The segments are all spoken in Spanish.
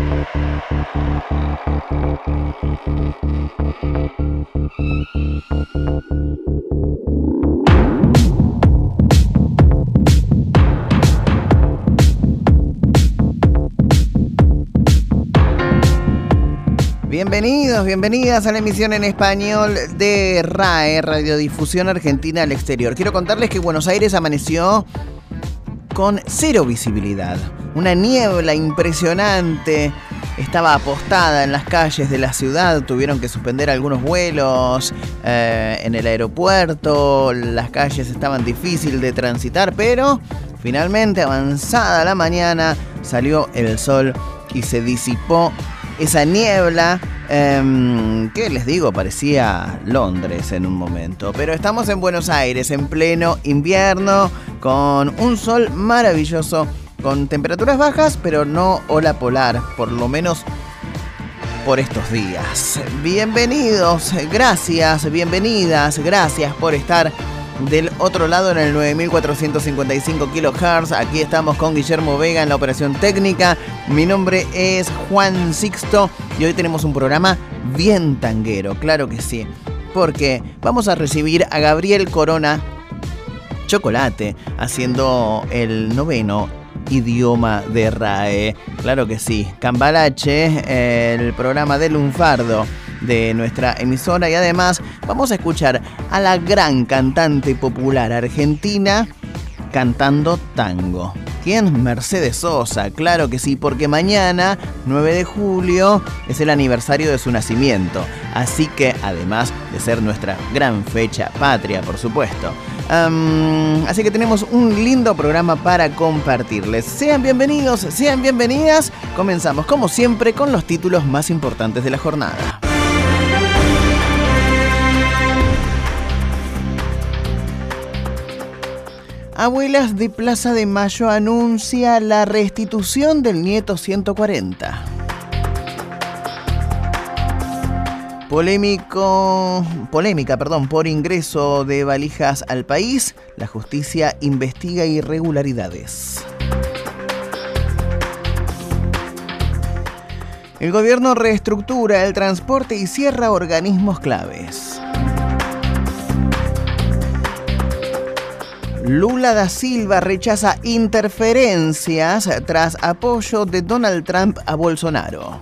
Bienvenidos, bienvenidas a la emisión en español de RAE, Radiodifusión Argentina al Exterior. Quiero contarles que Buenos Aires amaneció con cero visibilidad. Una niebla impresionante estaba apostada en las calles de la ciudad. Tuvieron que suspender algunos vuelos en el aeropuerto. Las calles estaban difíciles de transitar, pero finalmente, avanzada la mañana, salió el sol y se disipó esa niebla que les digo, parecía Londres en un momento. Pero estamos en Buenos Aires, en pleno invierno, con un sol maravilloso, con temperaturas bajas, pero no ola polar, por lo menos por estos días. Bienvenidos, gracias, bienvenidas, gracias por estar del otro lado en el 9455 kHz. Aquí estamos con Guillermo Vega en la operación técnica. Mi nombre es Juan Sixto y hoy tenemos un programa bien tanguero, claro que sí, porque vamos a recibir a Gabriel Corona Chocolate haciendo el 9º idioma de RAE. Claro que sí, Cambalache, el programa de lunfardo de nuestra emisora, y además vamos a escuchar a la gran cantante popular argentina cantando tango. ¿Quién? Mercedes Sosa, claro que sí, porque mañana, 9 de julio, es el aniversario de su nacimiento. Así que, además de ser nuestra gran fecha patria, por supuesto. Así que tenemos un lindo programa para compartirles. Sean bienvenidos, sean bienvenidas. Comenzamos, como siempre, con los títulos más importantes de la jornada. Abuelas de Plaza de Mayo anuncia la restitución del nieto 140. Polémica por ingreso de valijas al país. La justicia investiga irregularidades. El gobierno reestructura el transporte y cierra organismos claves. Lula da Silva rechaza interferencias tras apoyo de Donald Trump a Bolsonaro.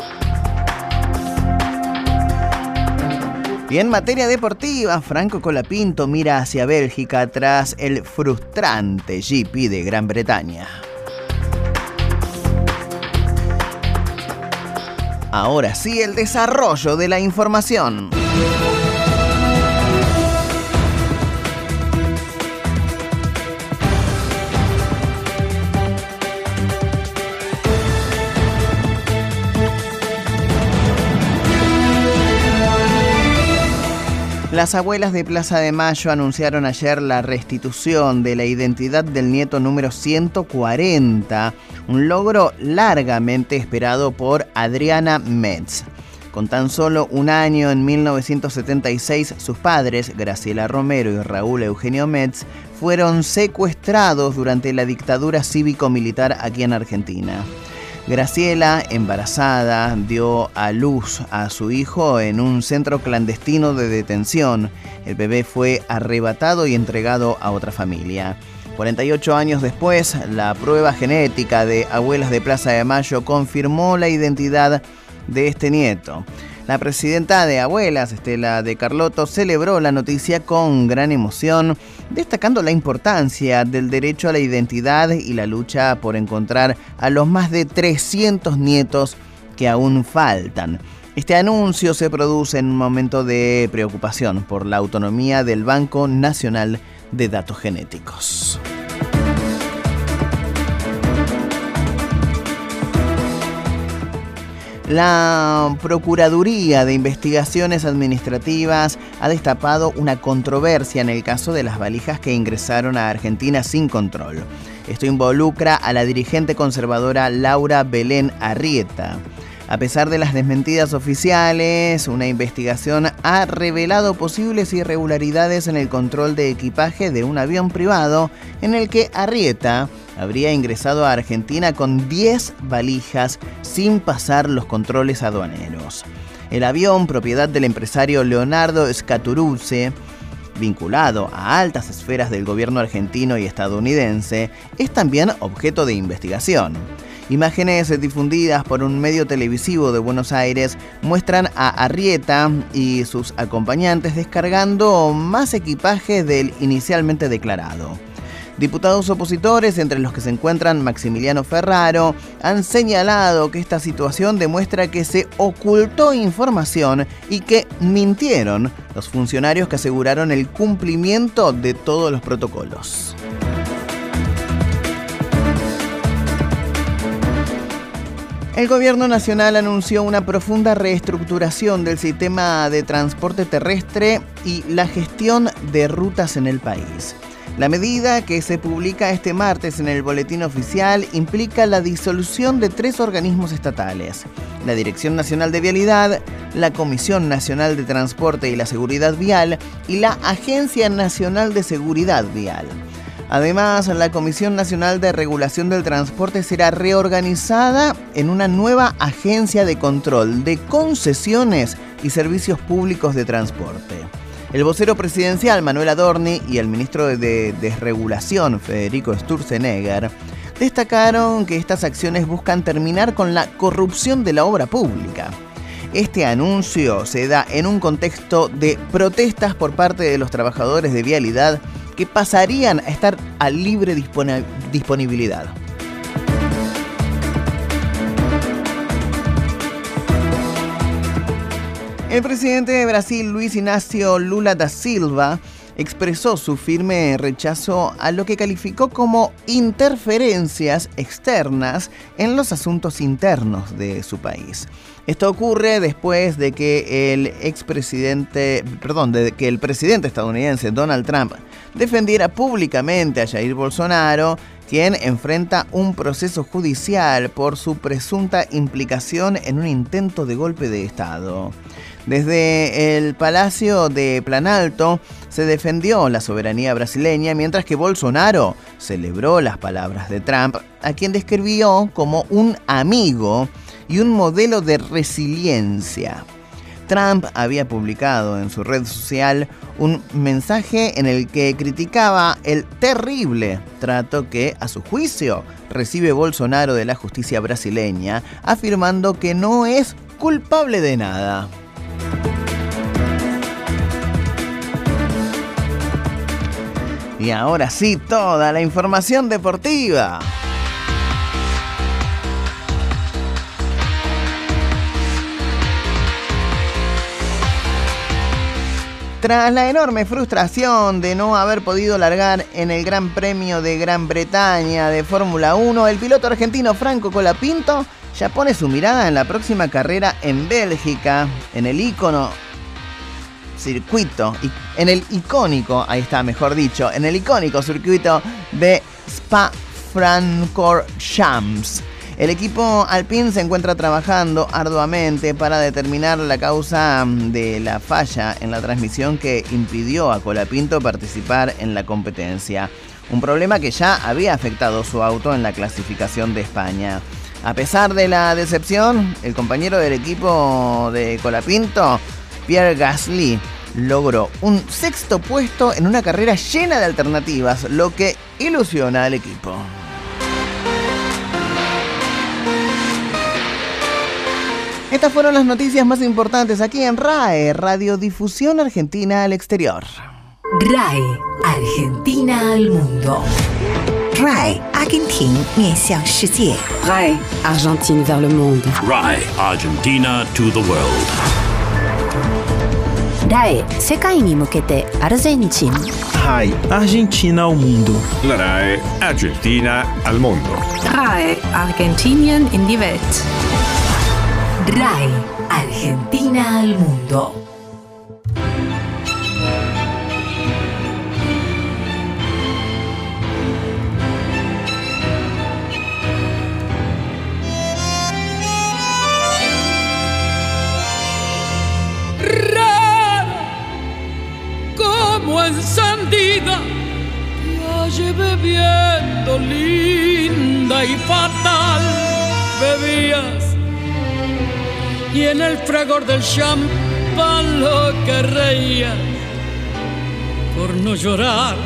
Y en materia deportiva, Franco Colapinto mira hacia Bélgica tras el frustrante GP de Gran Bretaña. Ahora sí, el desarrollo de la información. Las abuelas de Plaza de Mayo anunciaron ayer la restitución de la identidad del nieto número 140, un logro largamente esperado por Adriana Metz. Con tan solo un año, en 1976, sus padres, Graciela Romero y Raúl Eugenio Metz, fueron secuestrados durante la dictadura cívico-militar aquí en Argentina. Graciela, embarazada, dio a luz a su hijo en un centro clandestino de detención. El bebé fue arrebatado y entregado a otra familia. 48 años después, la prueba genética de Abuelas de Plaza de Mayo confirmó la identidad de este nieto. La presidenta de Abuelas, Estela de Carlotto, celebró la noticia con gran emoción, destacando la importancia del derecho a la identidad y la lucha por encontrar a los más de 300 nietos que aún faltan. Este anuncio se produce en un momento de preocupación por la autonomía del Banco Nacional de Datos Genéticos. La Procuraduría de Investigaciones Administrativas ha destapado una controversia en el caso de las valijas que ingresaron a Argentina sin control. Esto involucra a la dirigente conservadora Laura Belén Arrieta. A pesar de las desmentidas oficiales, una investigación ha revelado posibles irregularidades en el control de equipaje de un avión privado en el que Arrieta habría ingresado a Argentina con 10 valijas sin pasar los controles aduaneros. El avión, propiedad del empresario Leonardo Scaturuzze, vinculado a altas esferas del gobierno argentino y estadounidense, es también objeto de investigación. Imágenes difundidas por un medio televisivo de Buenos Aires muestran a Arrieta y sus acompañantes descargando más equipaje del inicialmente declarado. Diputados opositores, entre los que se encuentran Maximiliano Ferraro, han señalado que esta situación demuestra que se ocultó información y que mintieron los funcionarios que aseguraron el cumplimiento de todos los protocolos. El gobierno nacional anunció una profunda reestructuración del sistema de transporte terrestre y la gestión de rutas en el país. La medida, que se publica este martes en el Boletín Oficial, implica la disolución de 3 organismos estatales: la Dirección Nacional de Vialidad, la Comisión Nacional de Transporte y la Seguridad Vial y la Agencia Nacional de Seguridad Vial. Además, la Comisión Nacional de Regulación del Transporte será reorganizada en una nueva agencia de control de concesiones y servicios públicos de transporte. El vocero presidencial, Manuel Adorni, y el ministro de Desregulación, Federico Sturzenegger, destacaron que estas acciones buscan terminar con la corrupción de la obra pública. Este anuncio se da en un contexto de protestas por parte de los trabajadores de vialidad que pasarían a estar a libre disponibilidad. El presidente de Brasil, Luiz Inácio Lula da Silva, expresó su firme rechazo a lo que calificó como interferencias externas en los asuntos internos de su país. Esto ocurre después de que el presidente estadounidense Donald Trump defendiera públicamente a Jair Bolsonaro, quien enfrenta un proceso judicial por su presunta implicación en un intento de golpe de Estado. Desde el Palacio de Planalto se defendió la soberanía brasileña, mientras que Bolsonaro celebró las palabras de Trump, a quien describió como un amigo y un modelo de resiliencia. Trump había publicado en su red social un mensaje en el que criticaba el terrible trato que, a su juicio, recibe Bolsonaro de la justicia brasileña, afirmando que no es culpable de nada. Y ahora sí, toda la información deportiva. Tras la enorme frustración de no haber podido largar en el Gran Premio de Gran Bretaña de Fórmula 1, el piloto argentino Franco Colapinto ya pone su mirada en la próxima carrera en Bélgica, en el icónico circuito de Spa-Francorchamps. El equipo Alpine se encuentra trabajando arduamente para determinar la causa de la falla en la transmisión que impidió a Colapinto participar en la competencia. Un problema que ya había afectado su auto en la clasificación de España. A pesar de la decepción, el compañero del equipo de Colapinto, Pierre Gasly, logró un 6º puesto en una carrera llena de alternativas, lo que ilusiona al equipo. Estas fueron las noticias más importantes aquí en RAE, Radiodifusión Argentina al Exterior. RAE, Argentina al mundo. RAE, Argentina 面向世界. RAE, Argentine vers le monde. RAE, Argentina to the world. RAE, 世界に向けてアルゼンチン. RAE, Argentina ao mundo. La RAE, Argentina al mundo. RAE, Argentinien in die Welt. RAE, Argentina al mundo. viviendo linda y fatal, bebías y en el fragor del champán lo que reías por no llorar.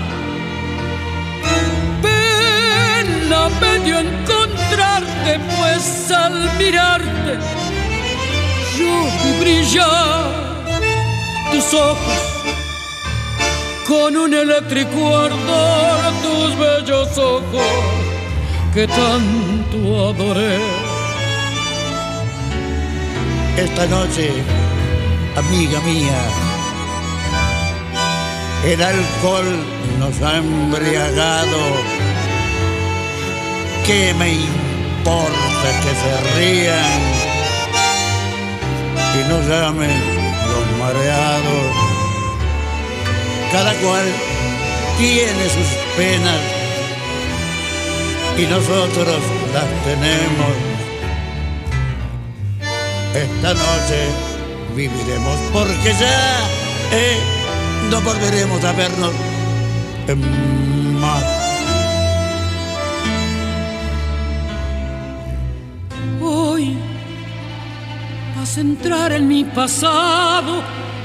Pena me dio encontrarte, pues al mirarte yo vi brillar tus ojos con un eléctrico ardor, tus bellos ojos que tanto adoré. Esta noche, amiga mía, el alcohol nos ha embriagado. ¿Qué me importa que se rían y nos llamen los mareados? Cada cual tiene sus penas y nosotros las tenemos. Esta noche viviremos porque ya no volveremos a vernos más. Hoy vas a entrar en mi pasado,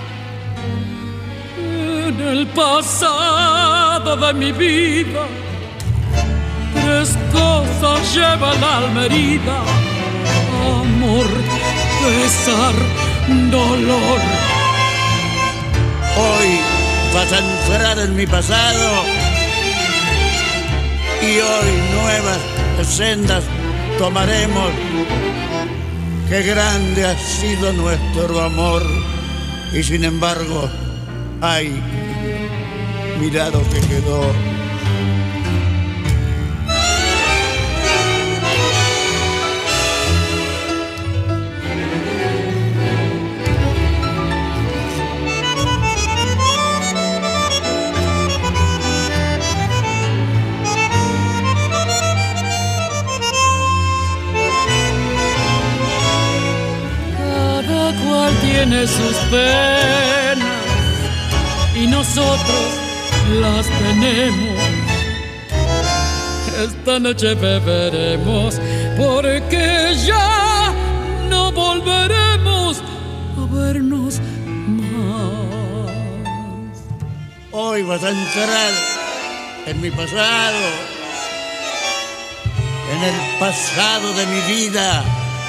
en el pasado de mi vida. Tres cosas lleva el alma herida: amor, pesar, dolor. Hoy vas a entrar en mi pasado y hoy nuevas sendas tomaremos. Qué grande ha sido nuestro amor y sin embargo, ay, mira lo que quedó. Tiene sus penas y nosotros las tenemos. Esta noche beberemos porque ya no volveremos a vernos más. Hoy vas a entrar en mi pasado, en el pasado de mi vida.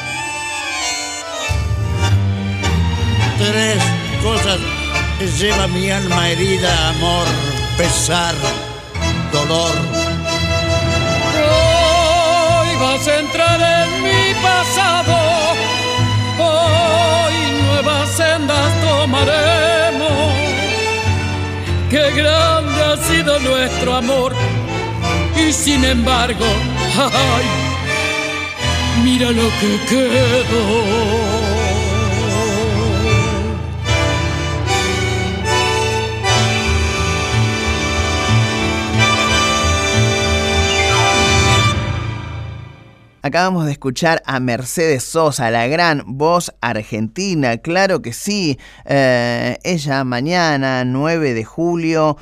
Tres cosas lleva mi alma herida: amor, pesar, dolor. Hoy vas a entrar en mi pasado, hoy nuevas sendas tomaremos. Qué grande ha sido nuestro amor y sin embargo, ay, mira lo que quedó. Acabamos de escuchar a Mercedes Sosa, la gran voz argentina, claro que sí. Ella mañana, 9 de julio,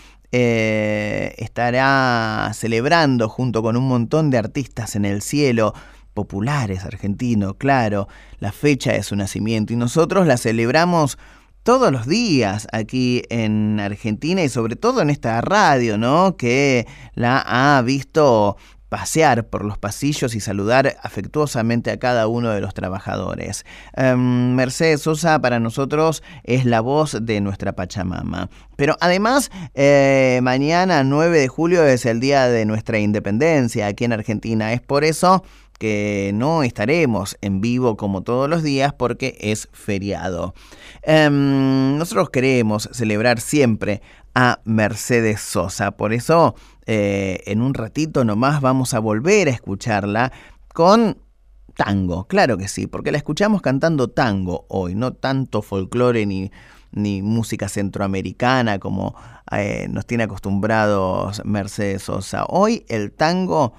estará celebrando junto con un montón de artistas en el cielo, populares argentinos, claro, la fecha de su nacimiento. Y nosotros la celebramos todos los días aquí en Argentina y sobre todo en esta radio, ¿no? Que la ha visto pasear por los pasillos y saludar afectuosamente a cada uno de los trabajadores. Mercedes Sosa para nosotros es la voz de nuestra Pachamama. Pero además, mañana 9 de julio es el día de nuestra independencia aquí en Argentina. Es por eso que no estaremos en vivo como todos los días porque es feriado. Nosotros queremos celebrar siempre a Mercedes Sosa, por eso en un ratito nomás vamos a volver a escucharla con tango, claro que sí, porque la escuchamos cantando tango hoy, no tanto folclore ni música centroamericana como nos tiene acostumbrados Mercedes Sosa. Hoy el tango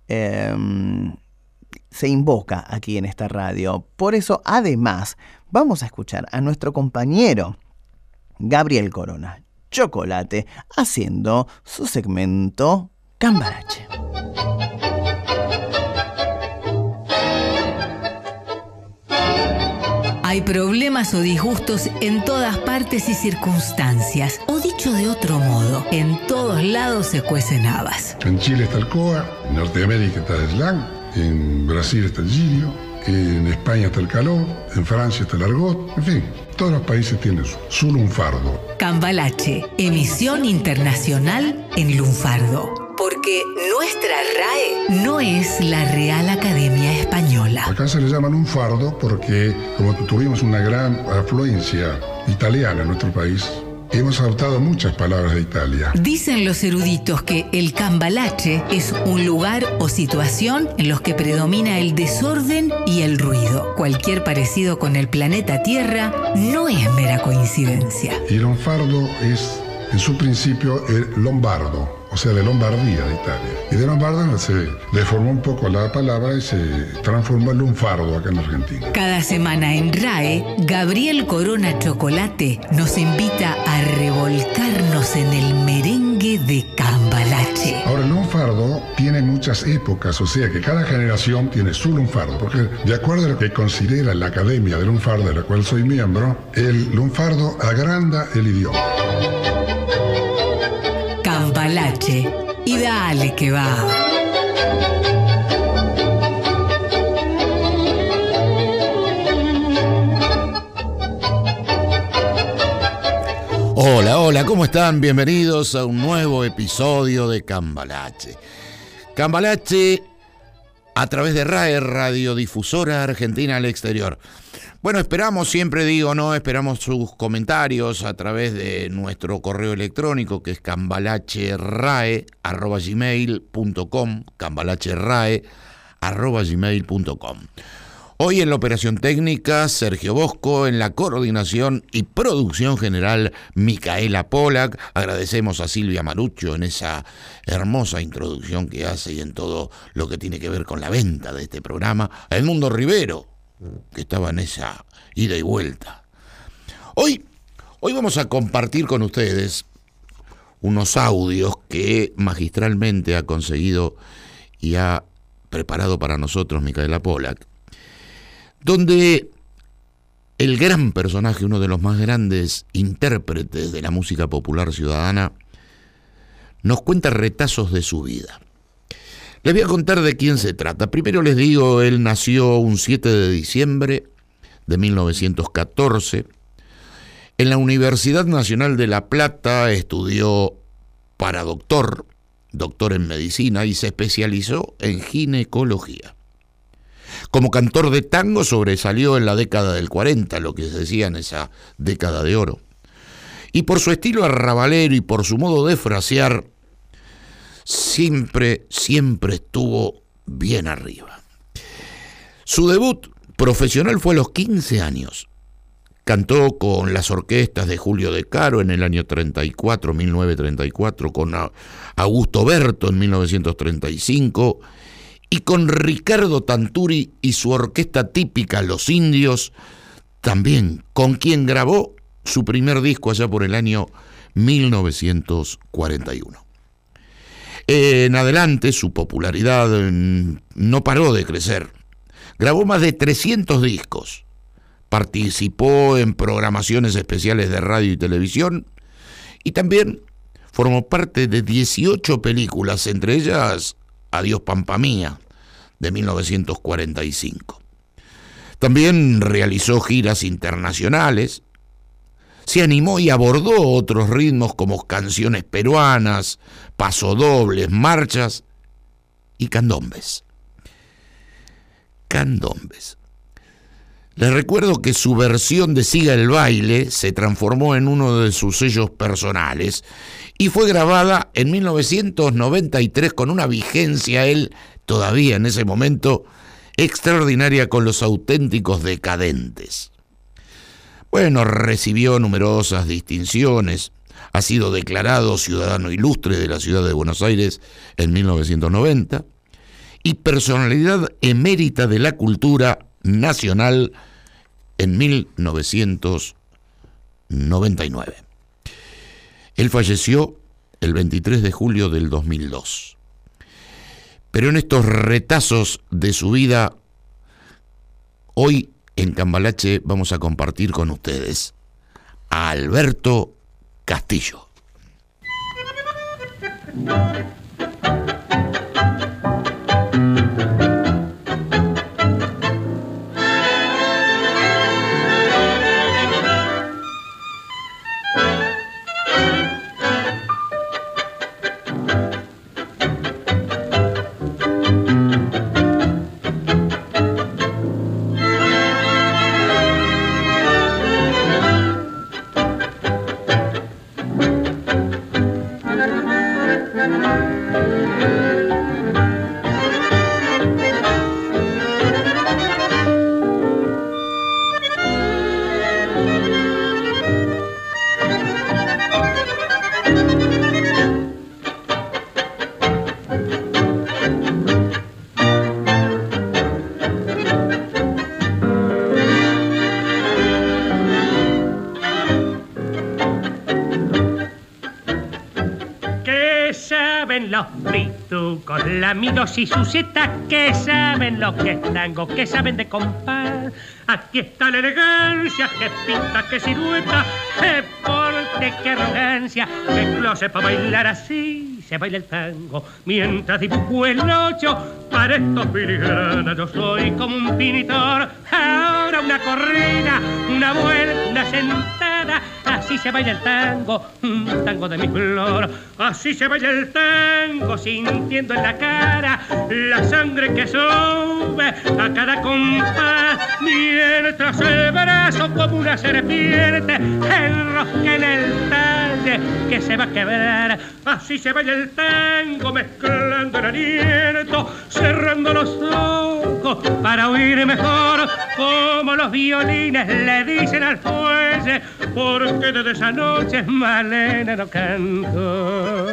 se invoca aquí en esta radio, por eso además vamos a escuchar a nuestro compañero Gabriel Corona Chocolate haciendo su segmento Cambalache. Hay problemas o disgustos en todas partes y circunstancias. O dicho de otro modo, en todos lados se cuecen habas. En Chile está el COA, en Norteamérica está el slang, en Brasil está el giglio, en España está el calor, en Francia está el argot, en fin, todos los países tienen su lunfardo. Cambalache, emisión internacional en lunfardo. Porque nuestra RAE no es la Real Academia Española. Acá se le llama lunfardo porque, como tuvimos una gran afluencia italiana en nuestro país, hemos adoptado muchas palabras de Italia. Dicen los eruditos que el cambalache es un lugar o situación en los que predomina el desorden y el ruido. Cualquier parecido con el planeta Tierra no es mera coincidencia. Y lunfardo es, en su principio, el lombardo, o sea, de Lombardía, de Italia. Y de lombardo se deformó un poco la palabra y se transformó en lunfardo acá en Argentina. Cada semana en RAE, Gabriel Corona Chocolate nos invita a revolcarnos en el merengue de Cambalache. Ahora, el lunfardo tiene muchas épocas, o sea que cada generación tiene su lunfardo, porque de acuerdo a lo que considera la Academia de Lunfardo, de la cual soy miembro, el lunfardo agranda el idioma. Cambalache, y dale que va. Hola, hola, ¿cómo están? Bienvenidos a un nuevo episodio de Cambalache. Cambalache a través de RAE, Radiodifusora Argentina al Exterior. Bueno, esperamos, siempre digo, ¿no? Esperamos sus comentarios a través de nuestro correo electrónico, que es cambalacherrae@gmail.com, cambalacherrae@gmail.com. Hoy en la operación técnica, Sergio Bosco, en la coordinación y producción general, Micaela Pollack. Agradecemos a Silvia Maruccio en esa hermosa introducción que hace y en todo lo que tiene que ver con la venta de este programa. A Edmundo Rivero, que estaba en esa ida y vuelta. Hoy vamos a compartir con ustedes unos audios que magistralmente ha conseguido y ha preparado para nosotros Micaela Pollack, donde el gran personaje, uno de los más grandes intérpretes de la música popular ciudadana, nos cuenta retazos de su vida. Les voy a contar de quién se trata. Primero les digo, él nació un 7 de diciembre de 1914. En la Universidad Nacional de La Plata estudió para doctor en medicina y se especializó en ginecología. Como cantor de tango sobresalió en la década del 40, lo que se decía en esa década de oro. Y por su estilo arrabalero y por su modo de frasear, siempre estuvo bien arriba. Su debut profesional fue a los 15 años. Cantó con las orquestas de Julio De Caro en el año 1934, con Augusto Berto en 1935, y con Ricardo Tanturi y su orquesta típica Los Indios, también con quien grabó su primer disco allá por el año 1941. En adelante su popularidad no paró de crecer. Grabó más de 300 discos. Participó en programaciones especiales de radio y televisión y también formó parte de 18 películas, entre ellas Adiós Pampa Mía, de 1945. También realizó giras internacionales. Se animó y abordó otros ritmos como canciones peruanas, pasodobles, marchas y candombes. Les recuerdo que su versión de Siga el Baile se transformó en uno de sus sellos personales y fue grabada en 1993 con una vigencia, él todavía en ese momento, extraordinaria con Los Auténticos Decadentes. Bueno, recibió numerosas distinciones, ha sido declarado ciudadano ilustre de la ciudad de Buenos Aires en 1990 y personalidad emérita de la cultura nacional en 1999. Él falleció el 23 de julio del 2002. Pero en estos retazos de su vida, hoy en Cambalache vamos a compartir con ustedes a Alberto Castillo. Los pitucos, lamidos y sucetas, que saben lo que es tango, que saben de compás. Aquí está la elegancia, que pinta, que silueta, que porte, que arrogancia, que closet para bailar así. Se baila el tango mientras dibujo el ocho. Para estos filigranas yo soy como un pintor. Ahora una corrida, una vuelta, una sentada. Así se baila el tango, un tango de mi flor. Así se baila el tango, sintiendo en la cara la sangre que sube a cada compás. Mientras el brazo como una serpiente enrosca en el talle que se va a quebrar. Así se baila el tango, mezclando el aliento, cerrando los ojos para oír mejor, como los violines le dicen al fuelle, porque desde esa noche Malena no canto.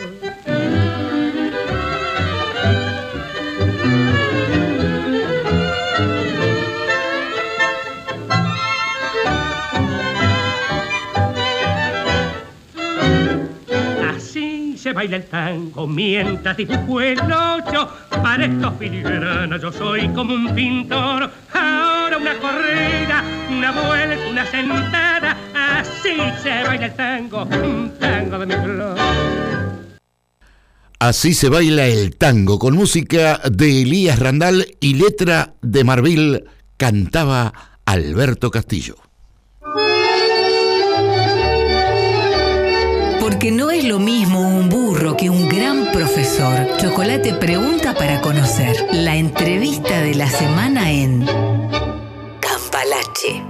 Se baila el tango mientras dibujo el ocho. Para estos filigranas yo soy como un pintor. Ahora una corrida, una vuelta, una sentada. Así se baila el tango, un tango de mi flor. Así se baila el tango, con música de Elías Randal y letra de Marvil, cantaba Alberto Castillo. Porque no es lo mismo un burro que un gran profesor. Chocolate pregunta para conocer. La entrevista de la semana en Cambalache.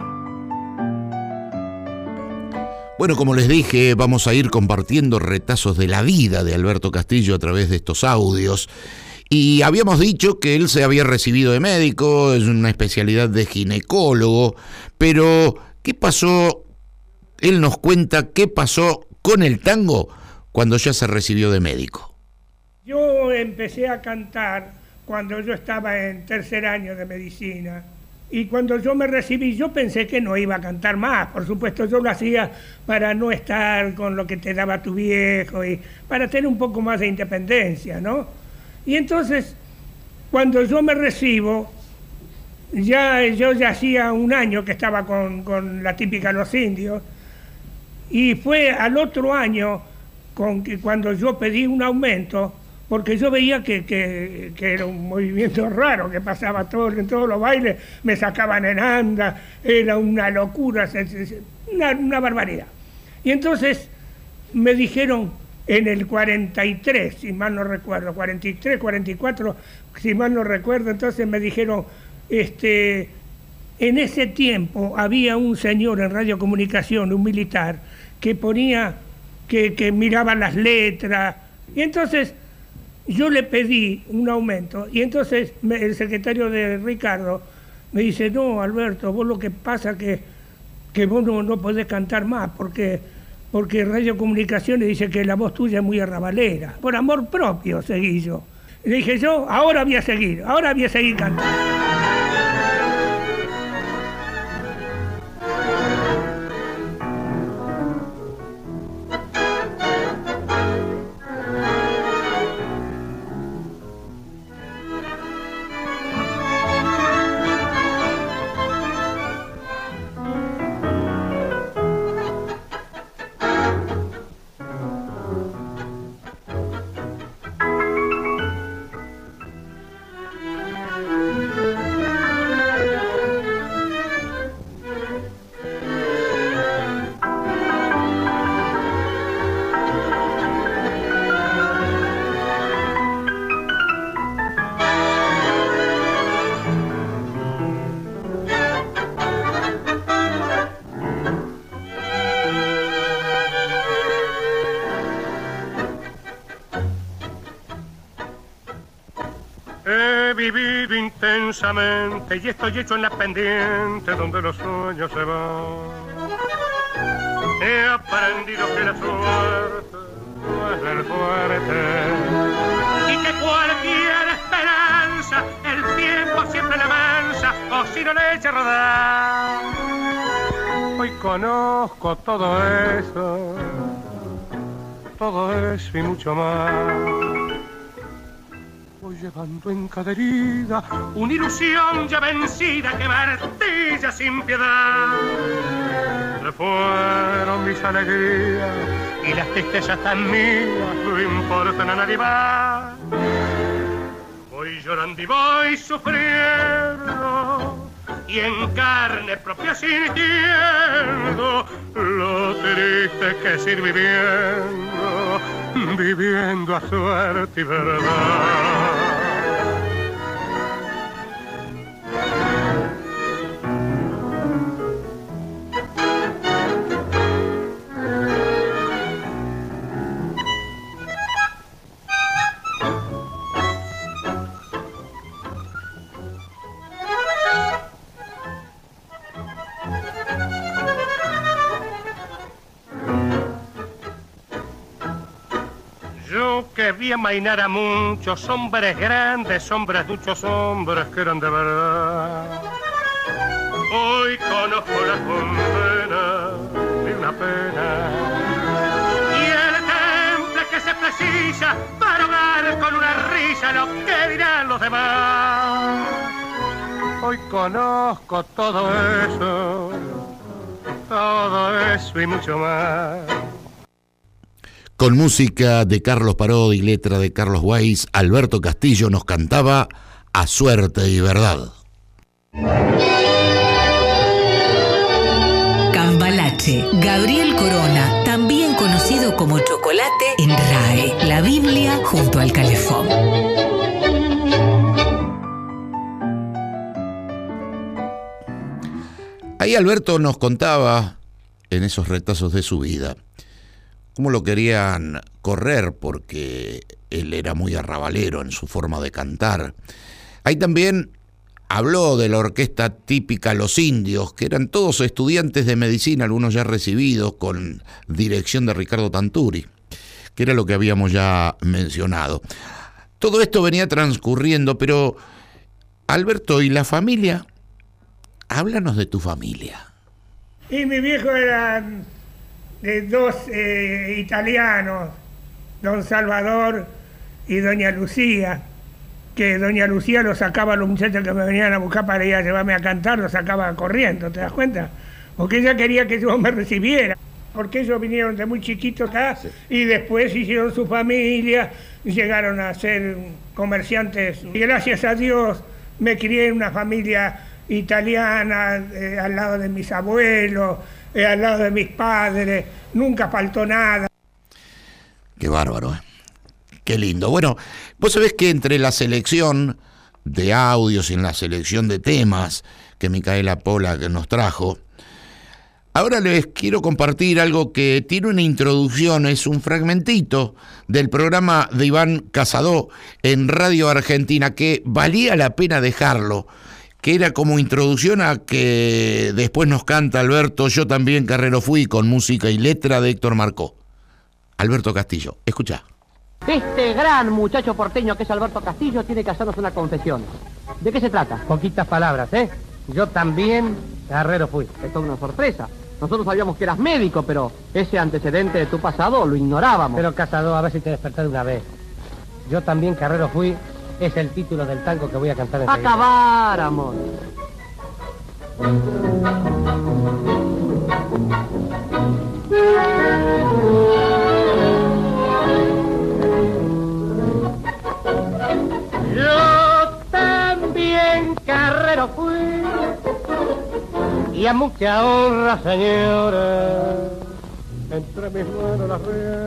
Bueno, como les dije, vamos a ir compartiendo retazos de la vida de Alberto Castillo a través de estos audios. Y habíamos dicho que él se había recibido de médico, es una especialidad de ginecólogo, pero ¿qué pasó? Él nos cuenta qué pasó con el tango cuando ya se recibió de médico. Yo empecé a cantar cuando yo estaba en tercer año de medicina, y cuando yo me recibí yo pensé que no iba a cantar más. Por supuesto yo lo hacía para no estar con lo que te daba tu viejo y para tener un poco más de independencia, ¿no? Y entonces cuando yo me recibo, yo ya hacía un año que estaba con la típica Los Indios. Y fue al otro año cuando yo pedí un aumento, porque yo veía que era un movimiento raro, que pasaba en todos los bailes, me sacaban en anda, era una locura, una barbaridad. Y entonces me dijeron en el 43, si mal no recuerdo, 43, 44, si mal no recuerdo, entonces me dijeron, en ese tiempo había un señor en radiocomunicación, un militar, que ponía, que miraba las letras, y entonces yo le pedí un aumento, y entonces el secretario de Ricardo me dice, no, Alberto, vos lo que pasa que vos no podés cantar más, porque radiocomunicaciones dice que la voz tuya es muy arrabalera. Por amor propio seguí yo. Le dije yo, ahora voy a seguir cantando. mañosamente y estoy hecho en la pendiente donde los sueños se van. He aprendido que la suerte no es del fuerte y que cualquier esperanza el tiempo siempre la avanza o si no le echa a rodar. Hoy conozco todo eso y mucho más. Voy llevando encaderida una ilusión ya vencida que martilla sin piedad. Se fueron mis alegrías y las tristezas tan mías no importan a nadie más. Voy llorando y voy sufriendo y en carne propia sintiendo lo triste que es ir viviendo a suerte y verdad. Que vi amainar a muchos hombres grandes, hombres duchos, hombres que eran de verdad. Hoy conozco la condena de una pena y el temple que se precisa para ahogar con una risa lo que dirán los demás. Hoy conozco todo eso y mucho más. Con música de Carlos Parodi y letra de Carlos Weiss, Alberto Castillo nos cantaba A Suerte y Verdad. Cambalache, Gabriel Corona, también conocido como Chocolate en RAE, la Biblia junto al calefón. Ahí Alberto nos contaba, en esos retazos de su vida, cómo lo querían correr porque él era muy arrabalero en su forma de cantar. Ahí también habló de la orquesta típica Los Indios, que eran todos estudiantes de medicina, algunos ya recibidos, con dirección de Ricardo Tanturi, que era lo que habíamos ya mencionado. Todo esto venía transcurriendo, pero Alberto, ¿y la familia? Háblanos de tu familia. Y mi viejo era de dos italianos, don Salvador y doña Lucía, que doña Lucía lo sacaba a los muchachos que me venían a buscar para ir a llevarme a cantar, lo sacaba corriendo, ¿te das cuenta? Porque ella quería que yo me recibiera, porque ellos vinieron de muy chiquitos acá y después hicieron su familia, llegaron a ser comerciantes y gracias a Dios me crié en una familia italiana, al lado de mis abuelos, al lado de mis padres, nunca faltó nada. Qué bárbaro, ¿eh? Qué lindo. Bueno, vos sabés que entre la selección de audios y en la selección de temas que Micaela Pollack nos trajo, ahora les quiero compartir algo que tiene una introducción, es un fragmentito del programa de Iván Casadó en Radio Argentina, que valía la pena dejarlo, que era como introducción a que después nos canta Alberto, Yo también carrero fui, con música y letra de Héctor Marcó. Alberto Castillo, escuchá. Este gran muchacho porteño que es Alberto Castillo tiene que hacernos una confesión. ¿De qué se trata? Poquitas palabras, ¿eh? Yo también carrero fui. Esto es una sorpresa. Nosotros sabíamos que eras médico, pero ese antecedente de tu pasado lo ignorábamos. Pero Casado, a ver si te despertás de una vez. Yo también carrero fui. Es el título del tango que voy a cantar enseguida. ¡Acabar, amor! Yo también carrero fui y a mucha honra, señora, entre mis manos las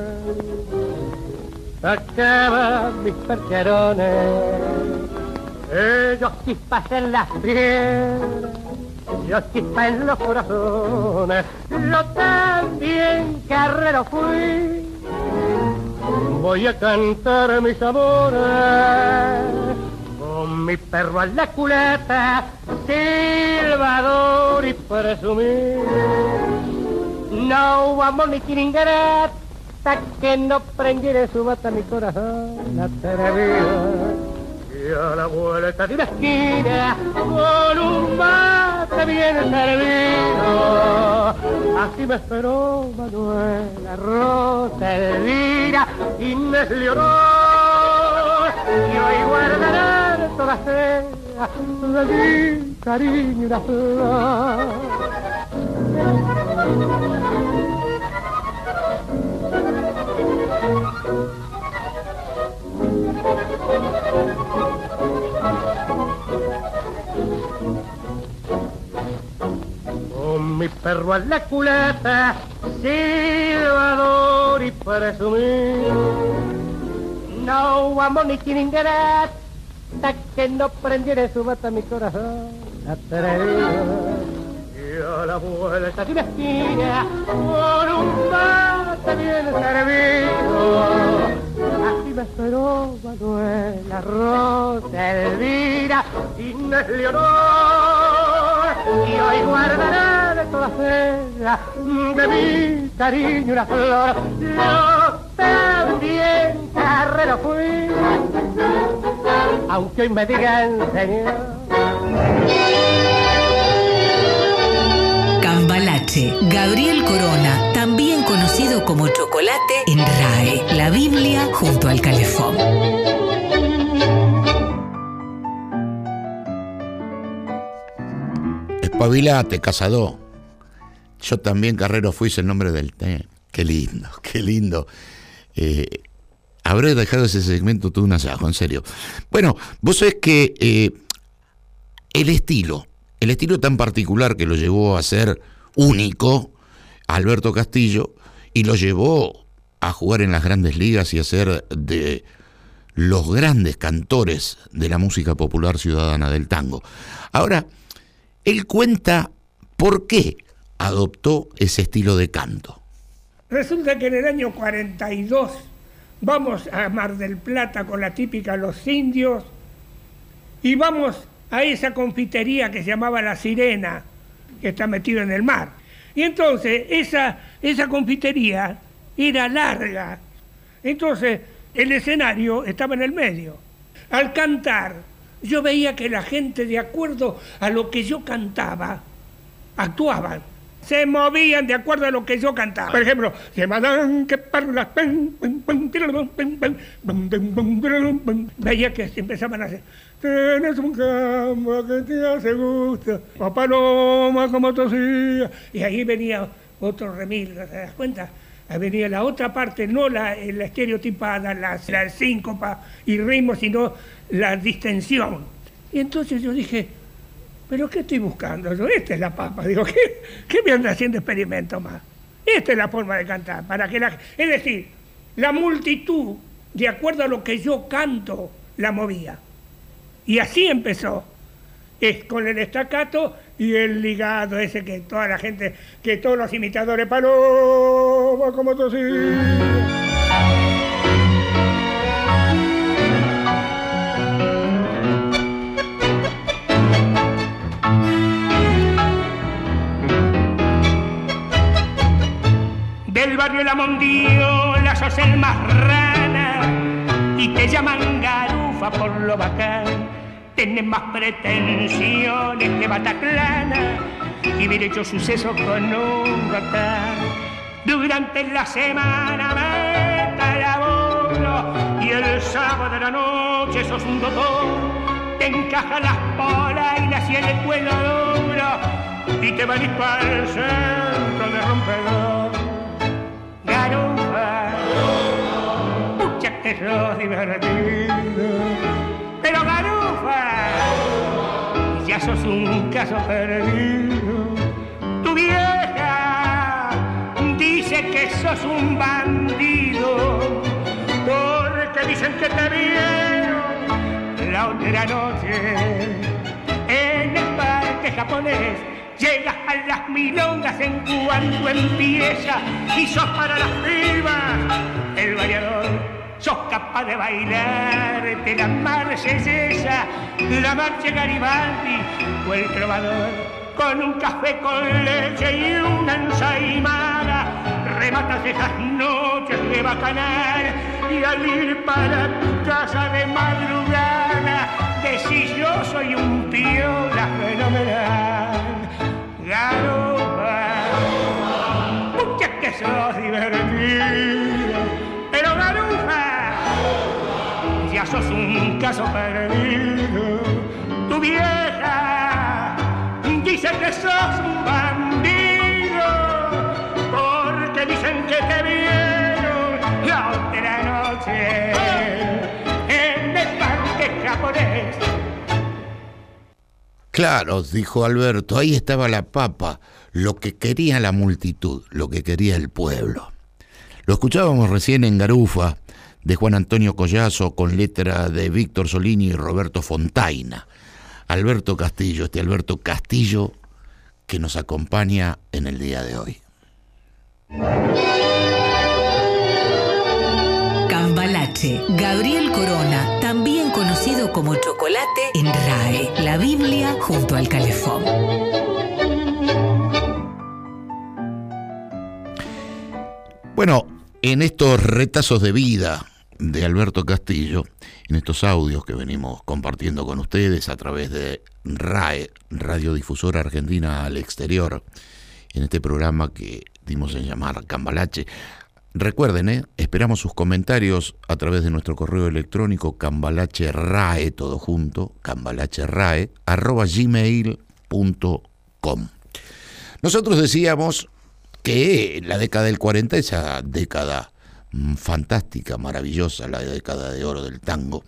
sacaban mis percherones, ellos chispas en las piedras, yo chispas en los corazones. Yo también carrero fui, voy a cantar mis amores Con mi perro a la culata, silbador y presumido. No vamos ni ingrata que no prendiera su bata mi corazón atrevido. Y a la vuelta de una esquina con un mate bien servido. Así me esperó Manuela, Rosa, Elvira, Inés, Leonor. Y hoy guardarán todas ellas de mi cariño una flor. Con mi perro a la culata, silbador y presumido. No vamos ni quien ingrata que no prendiera su bata mi corazón atrevido. Y a la vuelta de una esquina con un mate bien servido. Así me esperó Manuela, Rosa, Elvira, Inés, Leonor. Y hoy guardaré de todas ellas de mi cariño una flor. Yo también carrero fui, aunque hoy me digan señor. Cambalache, Gabriel Corona, también conocido como Chocolate en RAE, la Biblia junto al calefón. Espabilate, cazador. Yo también carrero fui, el nombre del té. Qué lindo, qué lindo. Habré dejado ese segmento todo un asajo, en serio. Bueno, vos sabés que el estilo tan particular que lo llevó a ser único, Alberto Castillo, y lo llevó a jugar en las grandes ligas y a ser de los grandes cantores de la música popular ciudadana del tango. Ahora, él cuenta por qué adoptó ese estilo de canto. Resulta que en el año 42 vamos a Mar del Plata con la típica Los Indios y vamos a esa confitería que se llamaba La Sirena, que está metida en el mar. Y entonces esa confitería era larga. Entonces el escenario estaba en el medio. Al cantar, yo veía que la gente, de acuerdo a lo que yo cantaba, actuaban. Se movían de acuerdo a lo que yo cantaba. Por ejemplo, que parlas, veía que se empezaban a hacer. Tienes un campo que te hace gusto, o paloma como tosía. Y ahí venía otro remil, ¿te das cuenta? Ahí venía la otra parte, no la estereotipada, la síncopa y ritmo, sino la distensión. Y entonces yo dije, ¿pero qué estoy buscando yo? Esta es la papa. Digo, ¿qué me anda haciendo experimento más? Esta es la forma de cantar. Es decir, la multitud, de acuerdo a lo que yo canto, la movía. Y así empezó. Es con el staccato y el ligado ese que toda la gente, que todos los imitadores, paloma como tosía. Del barrio La Mondiola sos el más rana y te llaman garufa por lo bacán. Tenés más pretensiones que Bataclana y bien hecho suceso con un bacán. Durante la semana meta laburo y el sábado de la noche sos un doctor. Te encajan las polainas y el cuello duro y te van a ir para el centro de rompedor. Garufa, pucha que sos divertido, pero garufa, ya sos un caso perdido. Tu vieja dice que sos un bandido, porque dicen que te vieron la otra noche en el parque japonés. Llegas a las milongas en cuanto empieza y sos para las pibas el variador. sos capaz de bailarte la marsellesa, la marcha Garibaldi o el trovador. Con un café con leche y una ensaimada, rematas esas noches de bacanal y al ir para tu casa de madrugada, decís yo soy un piola fenomenal. Garufa, pucha que sos divertido, pero Garufa, ya sos un caso perdido. Tu vieja dice que sos un bandido, porque dicen que te vieron la otra noche en el parque japonés. Claro, dijo Alberto, ahí estaba la papa, lo que quería la multitud, lo que quería el pueblo. Lo escuchábamos recién en Garufa, de Juan Antonio Collazo, con letra de Víctor Solini y Roberto Fontaina. Alberto Castillo, Alberto Castillo que nos acompaña en el día de hoy. Cambalache, Gabriel Corona, también conocido como Chocolate en RAE, la Biblia junto al calefón. Bueno, en estos retazos de vida de Alberto Castillo, en estos audios que venimos compartiendo con ustedes a través de RAE, Radiodifusora Argentina al Exterior, en este programa que dimos en llamar Cambalache. Recuerden, esperamos sus comentarios a través de nuestro correo electrónico cambalacherrae, todo junto, cambalacherrae@gmail.com. Nosotros decíamos que la década del 40, esa década fantástica, maravillosa, la década de oro del tango,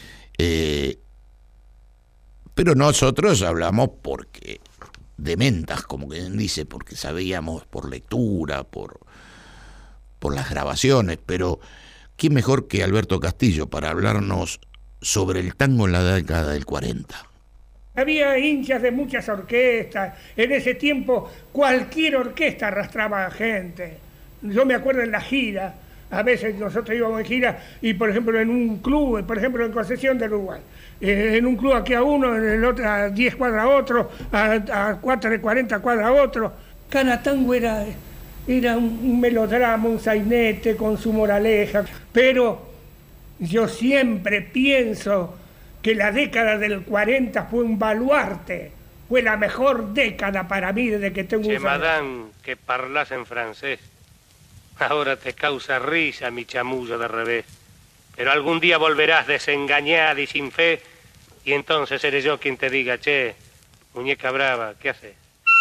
pero nosotros hablamos porque de mentas, como quien dice, porque sabíamos por lectura, por las grabaciones, pero ¿quién mejor que Alberto Castillo para hablarnos sobre el tango en la década del 40? Había hinchas de muchas orquestas. En ese tiempo cualquier orquesta arrastraba gente. Yo me acuerdo en la gira, a veces nosotros íbamos en gira y por ejemplo en un club, por ejemplo en Concepción del Uruguay, en un club aquí a uno, en el otro a 10 cuadras a otro, a 40 cuadras a otro. Canatango era un melodrama, un sainete con su moraleja, pero yo siempre pienso que la década del 40 fue un baluarte, fue la mejor década para mí desde que tengo un... Madame, que parlas en francés. Ahora te causa risa mi chamullo de revés. Pero algún día volverás desengañada y sin fe, y entonces seré yo quien te diga, che, muñeca brava, ¿qué haces?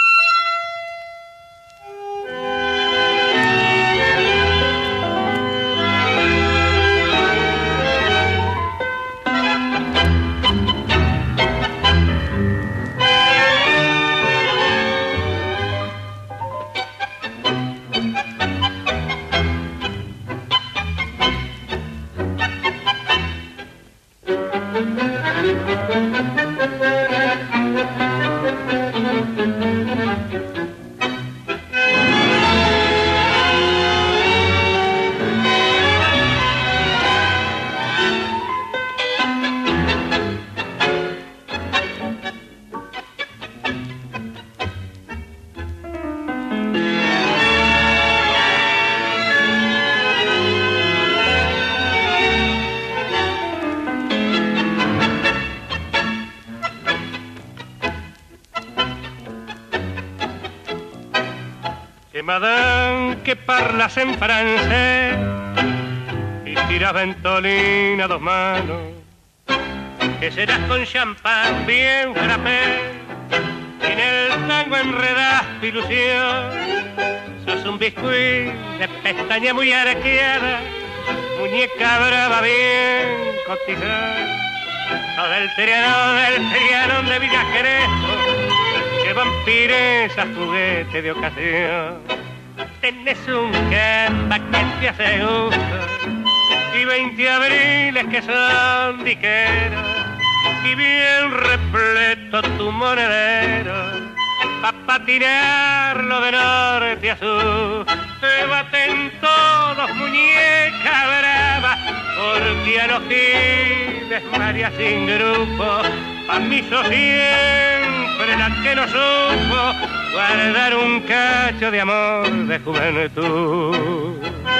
Madame, que parlas en francés y tiras ventolina a dos manos, que serás con champán bien frappé y en el tango enredás tu ilusión. Sos un biscuit de pestaña muy arqueada, muñeca brava bien cotizada. Sos del trianón de Villa Crespo, que vampiresa juguete de ocasión. Tenés un gamba que te hace gusto y 20 abriles que son diqueros y bien repleto tu monedero pa' tirarlo de norte a sur. Te baten todos, muñeca brava, brava, porque a los giles María sin grupo, a mí sos siempre la que no supo guardar un cacho de amor de juventud.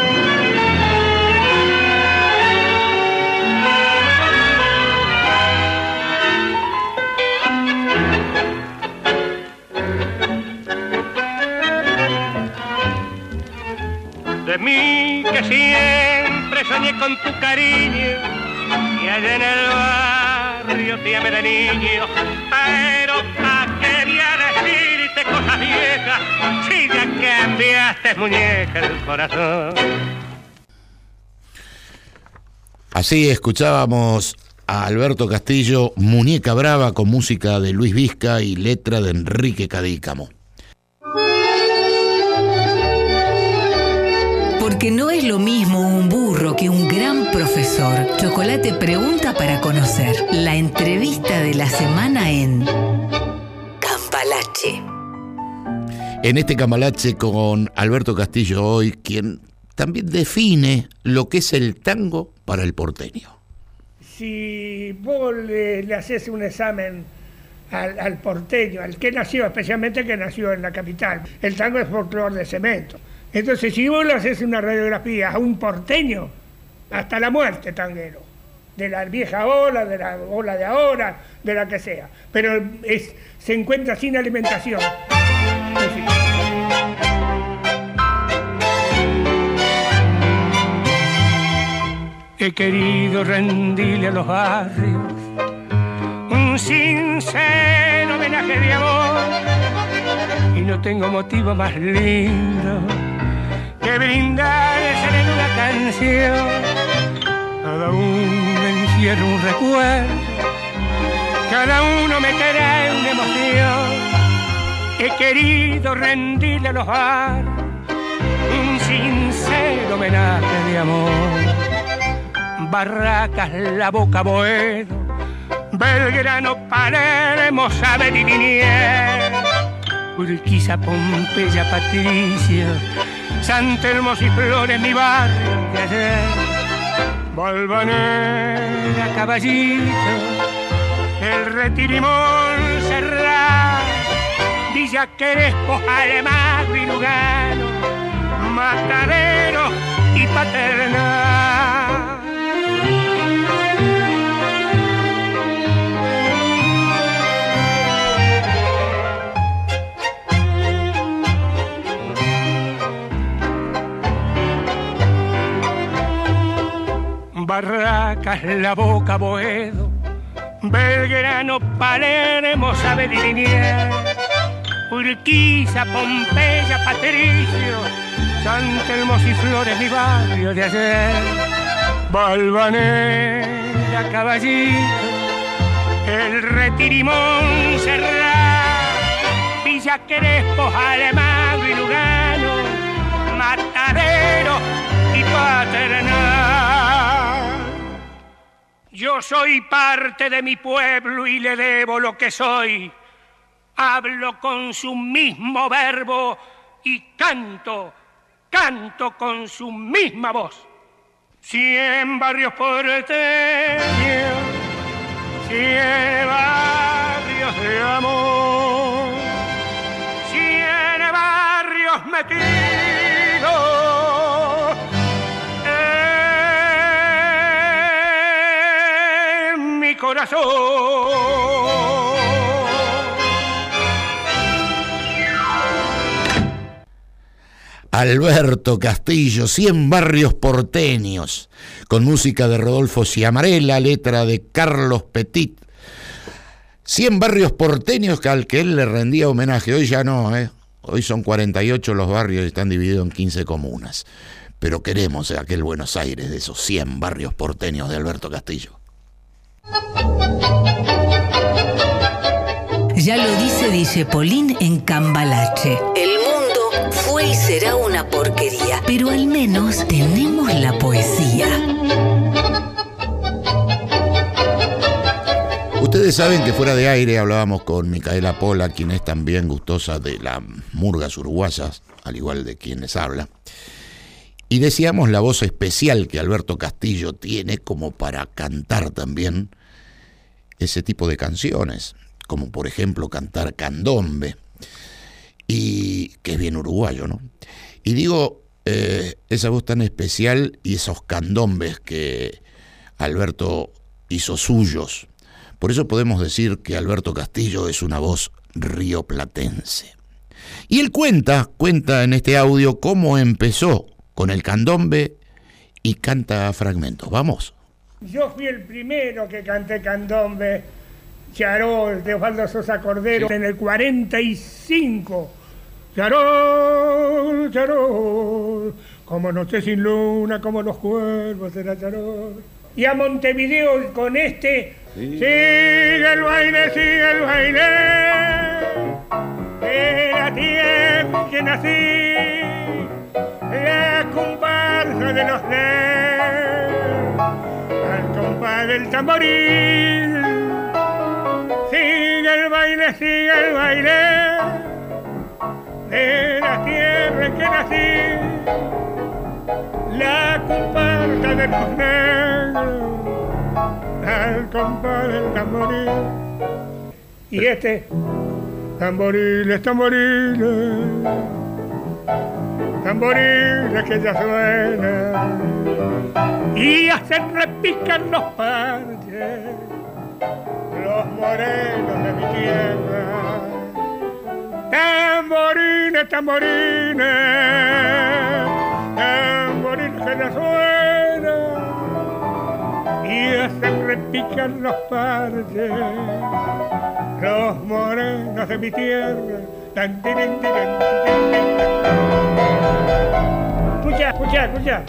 De mí que siempre soñé con tu cariño y allá en el barrio te amé de niño, pero ¿pa' qué voy a decirte cosas viejas si ya cambiaste muñeca el corazón? Así escuchábamos a Alberto Castillo, Muñeca Brava, con música de Luis Vizca y letra de Enrique Cadícamo. Porque no es lo mismo un burro que un gran profesor. Chocolate pregunta para conocer. La entrevista de la semana en Cambalache. En este Cambalache con Alberto Castillo hoy, quien también define lo que es el tango para el porteño. Si vos le haces un examen al porteño, al que nació, especialmente que nació en la capital, el tango es folclor de cemento. Entonces, si vos le haces una radiografía a un porteño, hasta la muerte tanguero, de la vieja ola, de la ola de ahora, de la que sea, pero se encuentra sin alimentación. He querido rendirle a los barrios un sincero homenaje de amor y no tengo motivo más lindo que brindarles en una canción. Cada uno encierra un recuerdo, cada uno me trae una emoción. He querido rendirle a los barrios un sincero homenaje de amor. Barracas, La Boca, Boedo, Belgrano, Palermo, Saber y Liniers, Urquiza, Pompeya, Patricio, San Telmo y Flores, mi barrio de ayer, Valvanera, Caballito, El Retiro y Montserrat, Villa Crespo, Alemagro y Lugano, Matadero y Paternal. Barracas, La Boca, Boedo, Belgrano, Palermo, Saber y Liniers, Urquiza, Pompeya, Patricio, San Telmo y Flores, mi barrio de ayer, Valvanera, Caballito, El Retiro y Montserrat, Villa Crespo, Alemagro y Lugano, Matadero y Paternal. Yo soy parte de mi pueblo y le debo lo que soy. Hablo con su mismo verbo y canto con su misma voz. 100 barrios porteños, 100 barrios de amor, 100 barrios metidos en mi corazón. Alberto Castillo, 100 barrios porteños, con música de Rodolfo Ciamarella, letra de Carlos Petit. 100 barrios porteños al que él le rendía homenaje. Hoy ya no, hoy son 48 los barrios y están divididos en 15 comunas. Pero queremos aquel Buenos Aires de esos 100 barrios porteños de Alberto Castillo. Ya lo dice Dijepolín en Cambalache. El mundo fue y será una porquería, pero al menos tenemos la poesía. Ustedes saben que fuera de aire hablábamos con Micaela Pola, quien es también gustosa de las murgas uruguayas, al igual de quien les habla. Y decíamos la voz especial que Alberto Castillo tiene como para cantar también ese tipo de canciones, como por ejemplo cantar candombe, y que es bien uruguayo, ¿no? Y digo, esa voz tan especial y esos candombes que Alberto hizo suyos. Por eso podemos decir que Alberto Castillo es una voz rioplatense. Y él cuenta en este audio cómo empezó con el candombe y canta fragmentos. Vamos. Yo fui el primero que canté candombe, Charol, de Osvaldo Sosa Cordero, en el 45. Charol, Charol, como noche sin luna, como los cuervos era Charol. Y a Montevideo con este, sigue el baile, de la tierra que nací, la comparsa de los negros, al compás del tamboril, sigue el baile, de la tierra en que nací, la comparsa de los negros, al compás del tamboril. Y este, tamboriles, tamboriles, tamboriles que ya suenan y hacen repicar los parches, los morenos de mi tierra. Tamborines, tamborines, tamborines que ya suenan y hacen repicar los parches, los morenos de mi tierra. Escucha, escucha, escucha.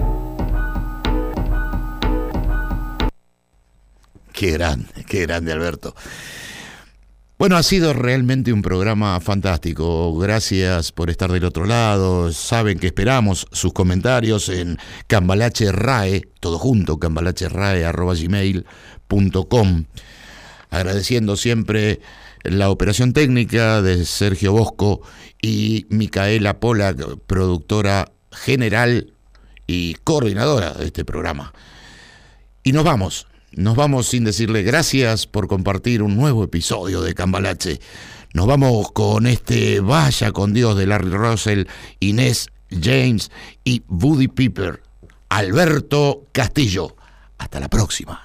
Qué grande Alberto. Bueno, ha sido realmente un programa fantástico. Gracias por estar del otro lado. Saben que esperamos sus comentarios en cambalache.rae, todo junto, cambalache.rae@gmail.com. Agradeciendo siempre la operación técnica de Sergio Bosco y Micaela Pollack, productora general y coordinadora de este programa. Y nos vamos sin decirle gracias por compartir un nuevo episodio de Cambalache. Nos vamos con este Vaya con Dios de Larry Russell, Inés James y Woody Piper. Alberto Castillo. Hasta la próxima.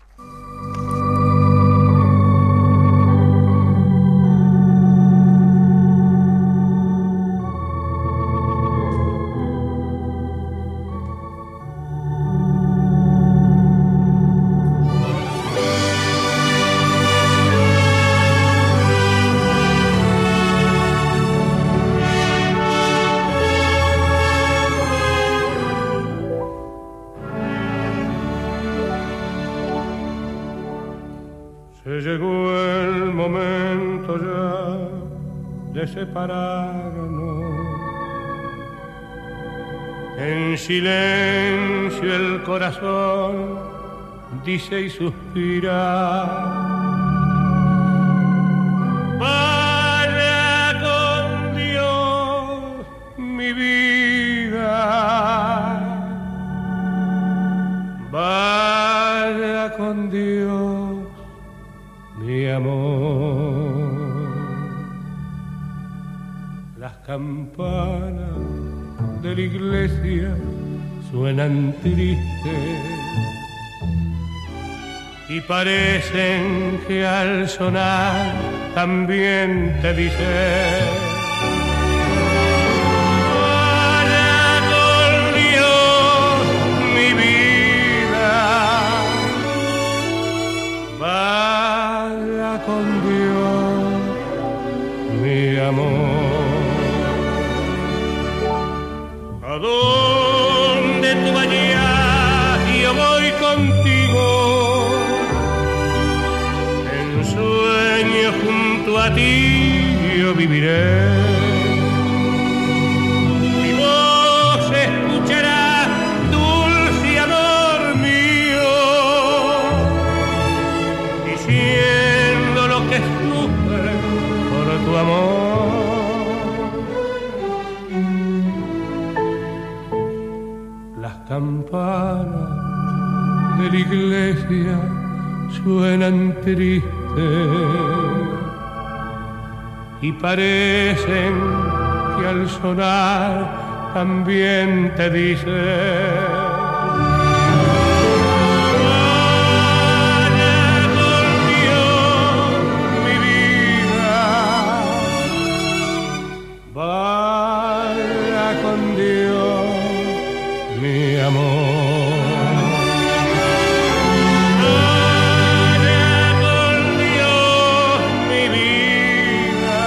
Llegó el momento ya de separarnos. En silencio el corazón dice y suspira. Vaya con Dios mi vida, vaya con Dios mi amor. Las campanas de la iglesia suenan tristes y parecen que al sonar también te dicen: vaya con Dios mi vida, vaya con Dios mi amor. A donde tú vayas yo voy contigo, en sueño junto a ti yo viviré. Mi voz escuchará, dulce amor mío, diciendo lo que sufre por tu amor. de la iglesia suenan tristes y parecen que al sonar también te dicen: vaya con Dios, mi amor. Vaya con Dios, mi vida.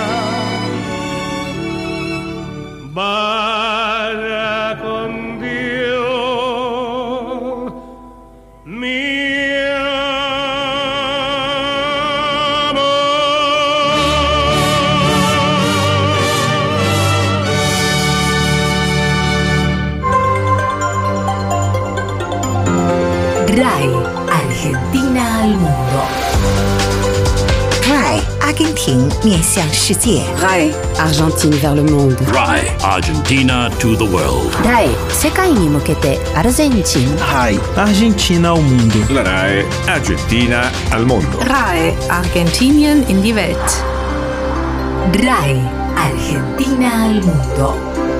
Vaya con Dios, mi RAI, Argentina al mundo. RAI, 阿根廷面向世界。 RAI, Argentine vers le monde. RAI, Argentina to the world. RAI, 世界に向けてアルゼンチン。 RAI, Argentina al mundo. La RAI Argentina al mundo. RAI, Argentinien in die Welt. RAI, Argentina al mundo.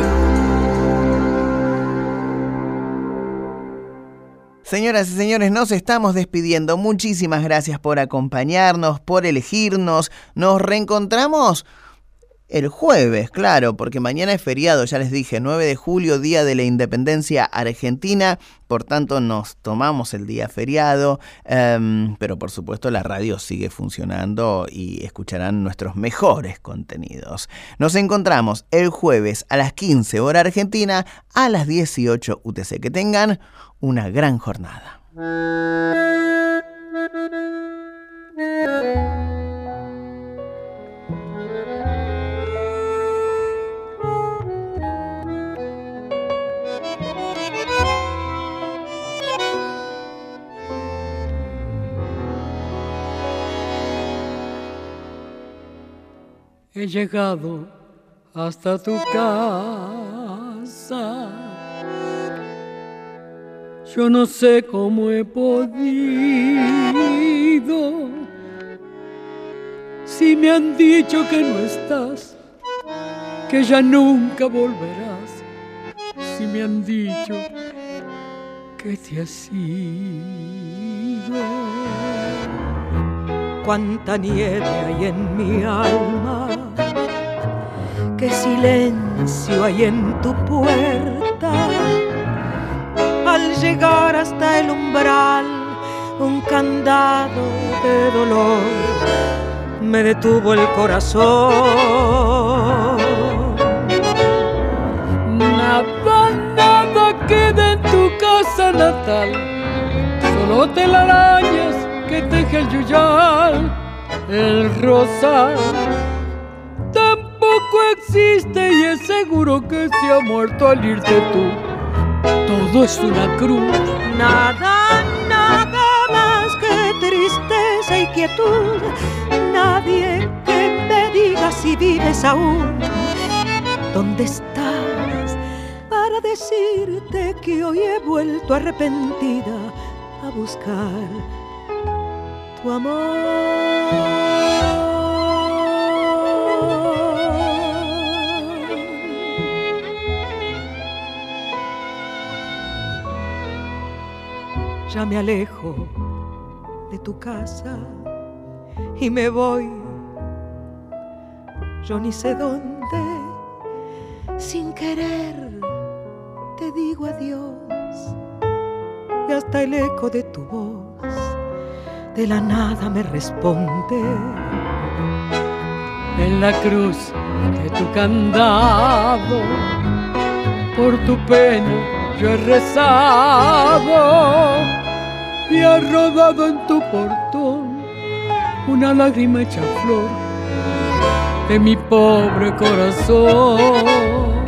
Señoras y señores, nos estamos despidiendo. Muchísimas gracias por acompañarnos, por elegirnos. Nos reencontramos el jueves, claro, porque mañana es feriado, ya les dije, 9 de julio, Día de la Independencia Argentina. Por tanto, nos tomamos el día feriado, pero por supuesto la radio sigue funcionando y escucharán nuestros mejores contenidos. Nos encontramos el jueves a las 15 hora argentina, a las 18 UTC. Que tengan una gran jornada. He llegado hasta tu casa. Yo no sé cómo he podido. Si me han dicho que no estás, que ya nunca volverás. Si me han dicho que te has ido. Cuánta nieve hay en mi alma, qué silencio hay en tu puerta. Al llegar hasta el umbral, un candado de dolor me detuvo el corazón. Nada queda en tu casa natal, solo telarañas que teje el yuyal, el rosal. Tampoco existe y es seguro que se ha muerto al irte tú. Todo es una cruz. Nada más que tristeza y quietud. Nadie que me diga si vives aún. ¿Dónde estás? Para decirte que hoy he vuelto arrepentida a buscar tu amor. Ya me alejo de tu casa y me voy, yo ni sé dónde, sin querer te digo adiós y hasta el eco de tu voz de la nada me responde. En la cruz de tu candado, por tu pena yo he rezado y ha rodado en tu portón una lágrima hecha flor de mi pobre corazón.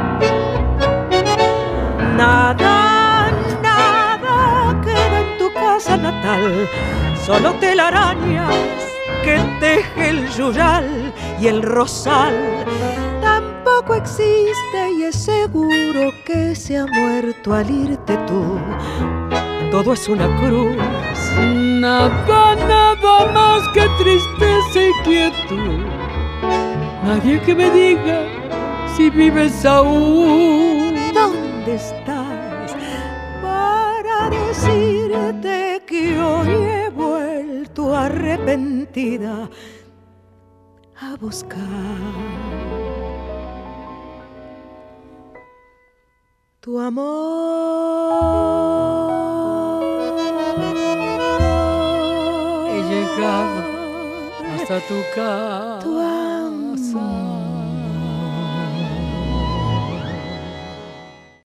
Nada queda en tu casa natal, solo telarañas que teje el yuyal y el rosal. Tampoco existe y es seguro que se ha muerto al irte tú. todo es una cruz. Nada, nada más que tristeza y quietud. Nadie que me diga si vives aún. ¿Dónde estás para decirte que hoy he vuelto arrepentida a buscar tu amor? He llegado hasta tu casa.